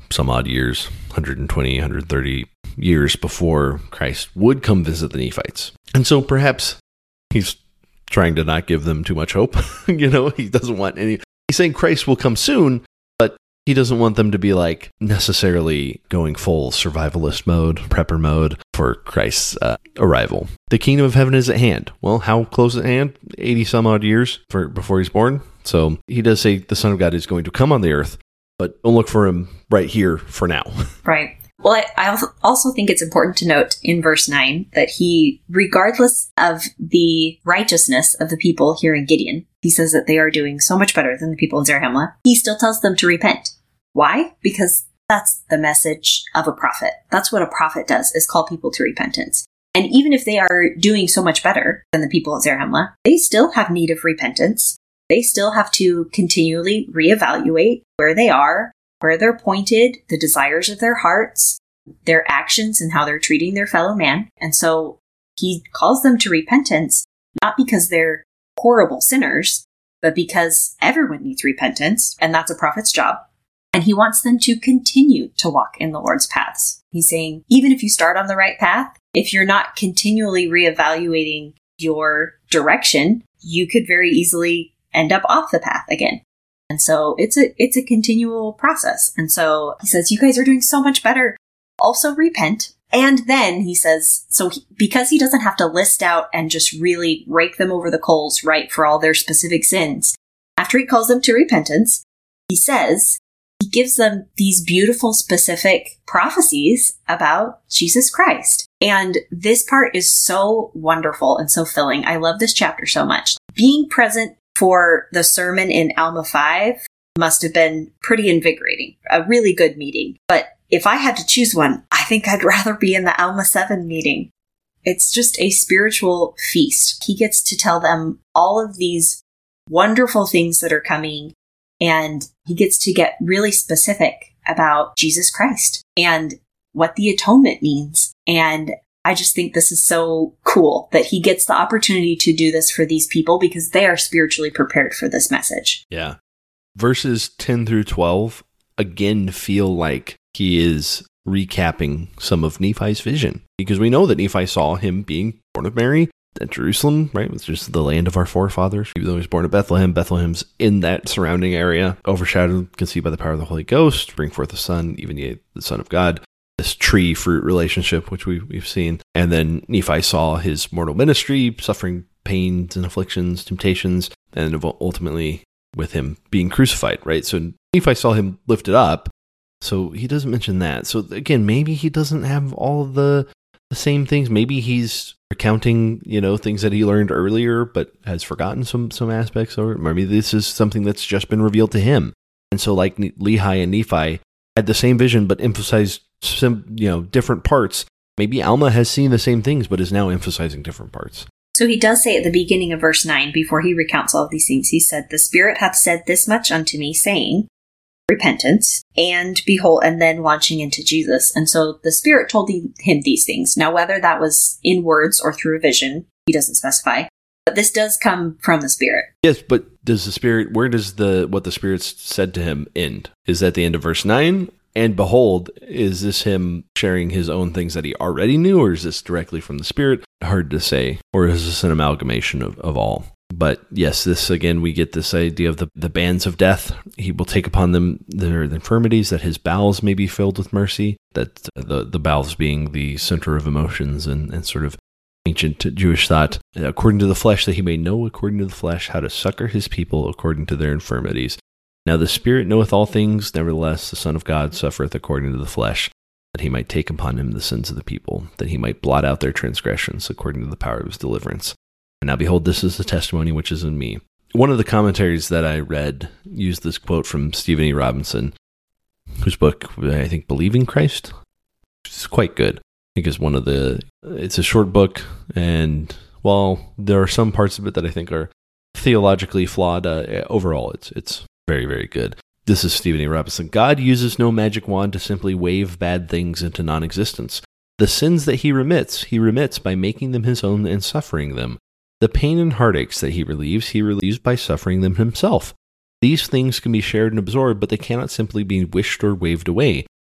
some odd years, one hundred twenty, one hundred thirty years before Christ would come visit the Nephites. And so perhaps he's trying to not give them too much hope. You know, he doesn't want any, he's saying Christ will come soon, but he doesn't want them to be like necessarily going full survivalist mode, prepper mode for Christ's uh, arrival. The kingdom of heaven is at hand. Well, how close at hand? eighty some odd years for before he's born. So he does say the Son of God is going to come on the earth, but don't look for him right here for now. Right. Well, I, I also think it's important to note in verse nine that he, regardless of the righteousness of the people here in Gideon, he says that they are doing so much better than the people in Zarahemla, he still tells them to repent. Why? Because that's the message of a prophet. That's what a prophet does, is call people to repentance. And even if they are doing so much better than the people at Zarahemla, they still have need of repentance. They still have to continually reevaluate where they are, where they're pointed, the desires of their hearts, their actions, and how they're treating their fellow man. And so he calls them to repentance, not because they're horrible sinners, but because everyone needs repentance, and that's a prophet's job. And he wants them to continue to walk in the Lord's paths. He's saying, even if you start on the right path, if you're not continually reevaluating your direction, you could very easily end up off the path again. And so it's a it's a continual process. And so he says, you guys are doing so much better. Also repent. And then he says, so he, because he doesn't have to list out and just really rake them over the coals, right, for all their specific sins, after he calls them to repentance, he says, he gives them these beautiful specific prophecies about Jesus Christ. And this part is so wonderful and so filling. I love this chapter so much. Being present for the sermon in Alma five must have been pretty invigorating, a really good meeting. But if I had to choose one, I think I'd rather be in the Alma seven meeting. It's just a spiritual feast. He gets to tell them all of these wonderful things that are coming, and he gets to get really specific about Jesus Christ and what the atonement means. And I just think this is so cool that he gets the opportunity to do this for these people because they are spiritually prepared for this message. Yeah. Verses ten through twelve again feel like he is recapping some of Nephi's vision, because we know that Nephi saw him being born of Mary at Jerusalem, right? It's just the land of our forefathers. Even though he was born at Bethlehem, Bethlehem's in that surrounding area, overshadowed, conceived by the power of the Holy Ghost, bring forth the Son, even yet the Son of God. This tree fruit relationship, which we, we've seen. And then Nephi saw his mortal ministry, suffering pains and afflictions, temptations, and ultimately with him being crucified, right? So Nephi saw him lifted up. So he doesn't mention that. So again, maybe he doesn't have all of the, the same things. Maybe he's recounting, you know, things that he learned earlier, but has forgotten some, some aspects of it. Maybe this is something that's just been revealed to him. And so like Lehi and Nephi had the same vision, but emphasized some, you know, different parts. Maybe Alma has seen the same things, but is now emphasizing different parts. So he does say at the beginning of verse nine, before he recounts all of these things, he said, "The Spirit hath said this much unto me, saying, repentance, and behold," and then launching into Jesus. And so the Spirit told him these things. Now, whether that was in words or through a vision, he doesn't specify. But this does come from the Spirit. Yes, but does the Spirit, where does the what the Spirit said to him end? Is that the end of verse nine? And behold, is this him sharing his own things that he already knew, or is this directly from the Spirit? Hard to say. Or is this an amalgamation of, of all? But yes, this again, we get this idea of the, the bands of death. He will take upon them their infirmities, that his bowels may be filled with mercy, that the, the bowels being the center of emotions and, and sort of ancient Jewish thought, according to the flesh, that he may know according to the flesh how to succor his people according to their infirmities. Now the Spirit knoweth all things, nevertheless the Son of God suffereth according to the flesh, that he might take upon him the sins of the people, that he might blot out their transgressions according to the power of his deliverance. And now behold, this is the testimony which is in me. One of the commentaries that I read used this quote from Stephen E. Robinson, whose book, I think, Believing Christ, which is quite good. I think it's one of the, it's a short book, and while there are some parts of it that I think are theologically flawed, uh, overall it's it's very, very good. This is Stephen E. Robinson. God uses no magic wand to simply wave bad things into non-existence. The sins that he remits, he remits by making them his own and suffering them. The pain and heartaches that he relieves, he relieves by suffering them himself. These things can be shared and absorbed, but they cannot simply be wished or waved away.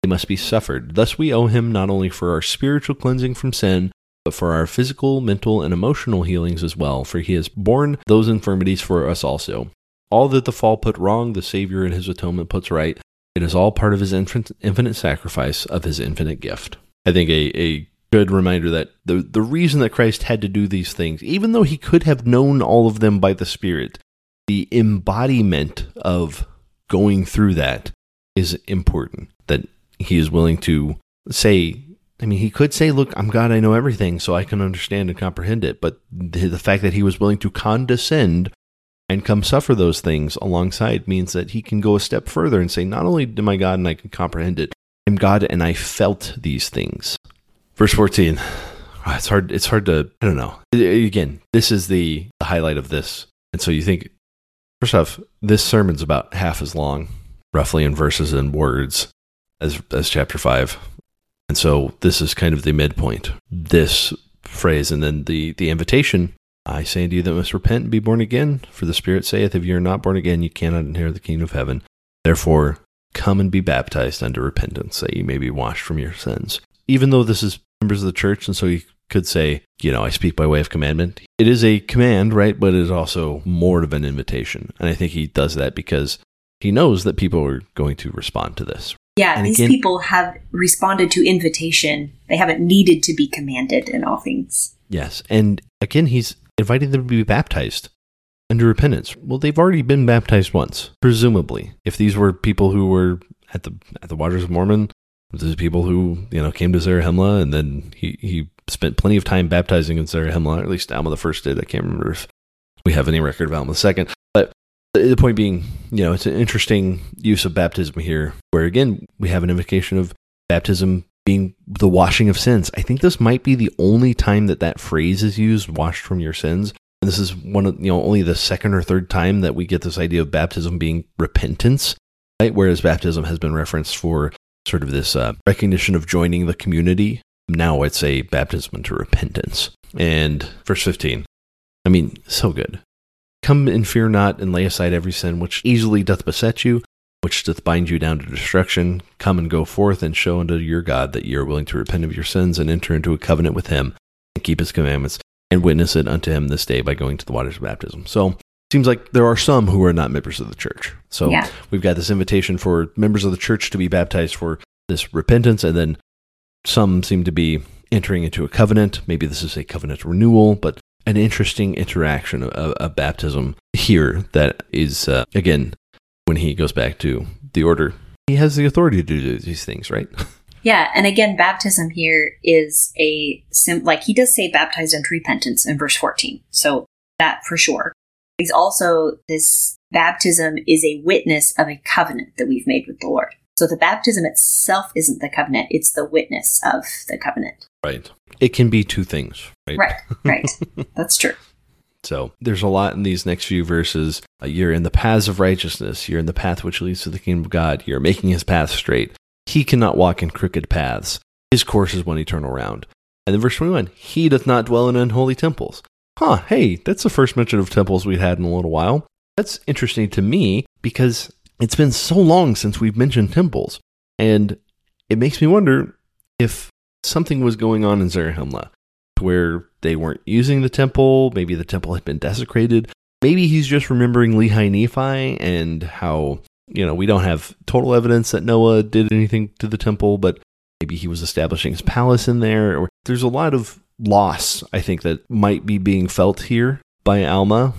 they must be suffered. Thus we owe him not only for our spiritual cleansing from sin, but for our physical, mental, and emotional healings as well, for he has borne those infirmities for us also. All that the fall put wrong, the Savior in his atonement puts right. It is all part of his infinite, infinite sacrifice, of his infinite gift. I think a, a good reminder that the, the reason that Christ had to do these things, even though he could have known all of them by the Spirit, the embodiment of going through that is important, that he is willing to say, I mean, he could say, look, I'm God, I know everything, so I can understand and comprehend it. But the, the fact that he was willing to condescend and come suffer those things alongside means that he can go a step further and say, not only am I God and I can comprehend it, I'm God and I felt these things. Verse fourteen, oh, it's hard, it's hard to, I don't know. Again, this is the, the highlight of this. And so you think, first off, this sermon's about half as long, roughly in verses and words, as as chapter five. And so this is kind of the midpoint, this phrase. And then the, the invitation, I say unto you that must repent and be born again, for the Spirit saith, if you are not born again, you cannot inherit the kingdom of heaven. Therefore, come and be baptized unto repentance, that you may be washed from your sins. Even though this is members of the church, and so you could say, you know, I speak by way of commandment. It is a command, right? But it is also more of an invitation. And I think he does that because he knows that people are going to respond to this. Yeah, and these again, people have responded to invitation. They haven't needed to be commanded in all things. Yes. And again, he's inviting them to be baptized under repentance. Well, they've already been baptized once, presumably. If these were people who were at the at the Waters of Mormon, these people who, you know, came to Zarahemla, and then he, he spent plenty of time baptizing in Zarahemla, or at least Alma the First did. I can't remember if we have any record of Alma the Second. But the point being, you know, it's an interesting use of baptism here, where again, we have an invocation of baptism being the washing of sins. I think this might be the only time that that phrase is used, washed from your sins. And this is one of, you know, only the second or third time that we get this idea of baptism being repentance, right? Whereas baptism has been referenced for sort of this uh, recognition of joining the community. Now it's a baptism into repentance. And verse fifteen, I mean, so good. Come and fear not, and lay aside every sin which easily doth beset you, which doth bind you down to destruction. Come and go forth, and show unto your God that ye are willing to repent of your sins, and enter into a covenant with him, and keep his commandments, and witness it unto him this day by going to the waters of baptism. So it seems like there are some who are not members of the church. So yeah. We've got this invitation for members of the church to be baptized for this repentance, and then some seem to be entering into a covenant. Maybe this is a covenant renewal, but an interesting interaction of, of baptism here that is, uh, again, when he goes back to the order, he has the authority to do these things, right? Yeah, and again, baptism here is a, sim- like he does say baptized unto repentance in verse fourteen, so that for sure. He's also, this baptism is a witness of a covenant that we've made with the Lord. So the baptism itself isn't the covenant, it's the witness of the covenant. Right. It can be two things, right? Right, right. That's true. So there's a lot in these next few verses. Uh, you're in the paths of righteousness. You're in the path which leads to the kingdom of God. You're making his path straight. He cannot walk in crooked paths. His course is one eternal round. And then verse twenty-one, he doth not dwell in unholy temples. Huh, hey, that's the first mention of temples we've had in a little while. That's interesting to me because it's been so long since we've mentioned temples. And it makes me wonder if something was going on in Zarahemla where they weren't using the temple. Maybe the temple had been desecrated. Maybe he's just remembering Lehi Nephi and how, you know, we don't have total evidence that Noah did anything to the temple, but maybe he was establishing his palace in there. Or there's a lot of loss, I think, that might be being felt here by Alma.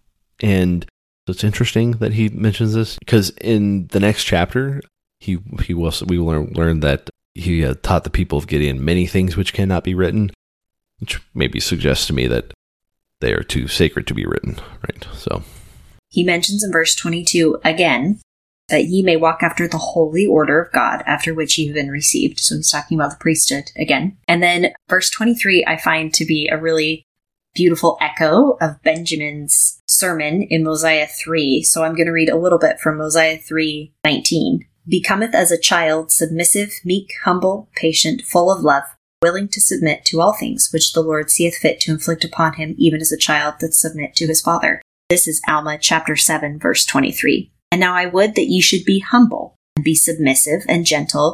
And so it's interesting that he mentions this because in the next chapter, he he will we will learn, learn that he uh, taught the people of Gideon many things which cannot be written, which maybe suggests to me that they are too sacred to be written, right? So he mentions in verse twenty-two again that ye may walk after the holy order of God, after which ye have been received. So he's talking about the priesthood again. And then verse twenty-three I find to be a really beautiful echo of Benjamin's sermon in Mosiah three. So I'm going to read a little bit from Mosiah three nineteen. Becometh as a child, submissive, meek, humble, patient, full of love, willing to submit to all things which the Lord seeth fit to inflict upon him, even as a child doth submit to his father. This is Alma chapter seven, verse twenty-three. And now I would that ye should be humble, and be submissive and gentle,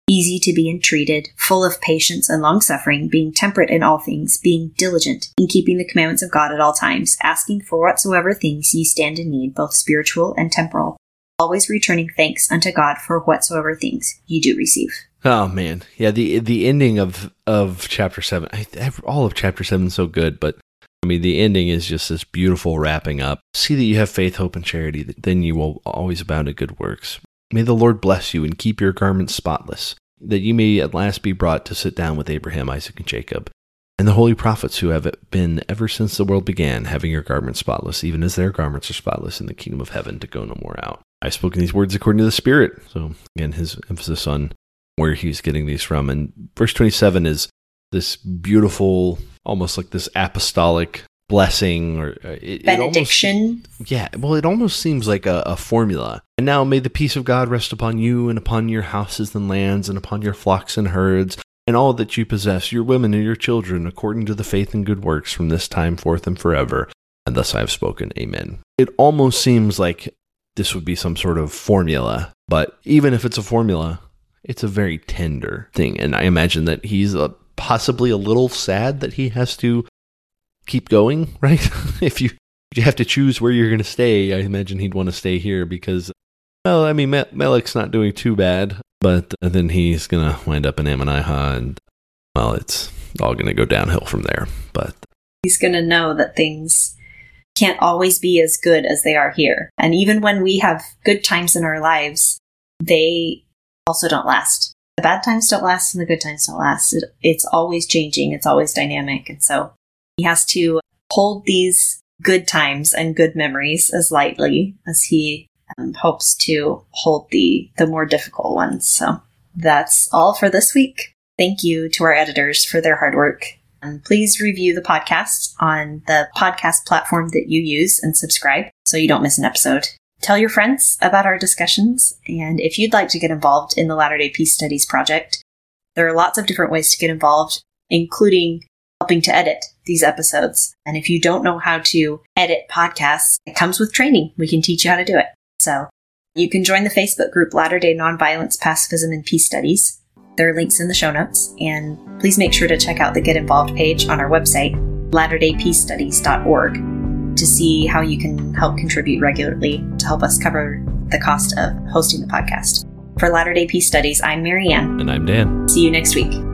easy to be entreated, full of patience and long-suffering, being temperate in all things, being diligent in keeping the commandments of God at all times, asking for whatsoever things ye stand in need, both spiritual and temporal, always returning thanks unto God for whatsoever things ye do receive. Oh man, yeah. The the ending of of chapter seven, I, all of chapter seven is so good, but I mean the ending is just this beautiful wrapping up. See that you have faith, hope, and charity, then you will always abound in good works. May the Lord bless you and keep your garments spotless, that you may at last be brought to sit down with Abraham, Isaac, and Jacob, and the holy prophets who have been ever since the world began, having your garments spotless, even as their garments are spotless in the kingdom of heaven, to go no more out. I've spoken these words according to the Spirit. So again, his emphasis on where he's getting these from. And verse twenty-seven is this beautiful, almost like this apostolic blessing or it, benediction. It almost, yeah, well, it almost seems like a, a formula. And now may the peace of God rest upon you and upon your houses and lands and upon your flocks and herds and all that you possess, your women and your children, according to the faith and good works from this time forth and forever. And thus I have spoken. Amen. It almost seems like this would be some sort of formula, but even if it's a formula, it's a very tender thing. And I imagine that he's a, possibly a little sad that he has to keep going, right? if you if you have to choose where you're going to stay, I imagine he'd want to stay here because, well, I mean, Melech's not doing too bad, but then he's going to wind up in Ammonihah, and, well, it's all going to go downhill from there. But he's going to know that things can't always be as good as they are here. And even when we have good times in our lives, they also don't last. The bad times don't last and the good times don't last. It, it's always changing. It's always dynamic. And so he has to hold these good times and good memories as lightly as he um, hopes to hold the, the more difficult ones. So that's all for this week. Thank you to our editors for their hard work. And please review the podcast on the podcast platform that you use and subscribe so you don't miss an episode. Tell your friends about our discussions. And if you'd like to get involved in the Latter-day Peace Studies project, there are lots of different ways to get involved, including helping to edit these episodes. And if you don't know how to edit podcasts, it comes with training. We can teach you how to do it. So you can join the Facebook group Latter-day Nonviolence, Pacifism, and Peace Studies. There are links in the show notes. And please make sure to check out the Get Involved page on our website, latter day peace studies dot org, to see how you can help contribute regularly to help us cover the cost of hosting the podcast. For Latter-day Peace Studies, I'm Marianne. And I'm Dan. See you next week.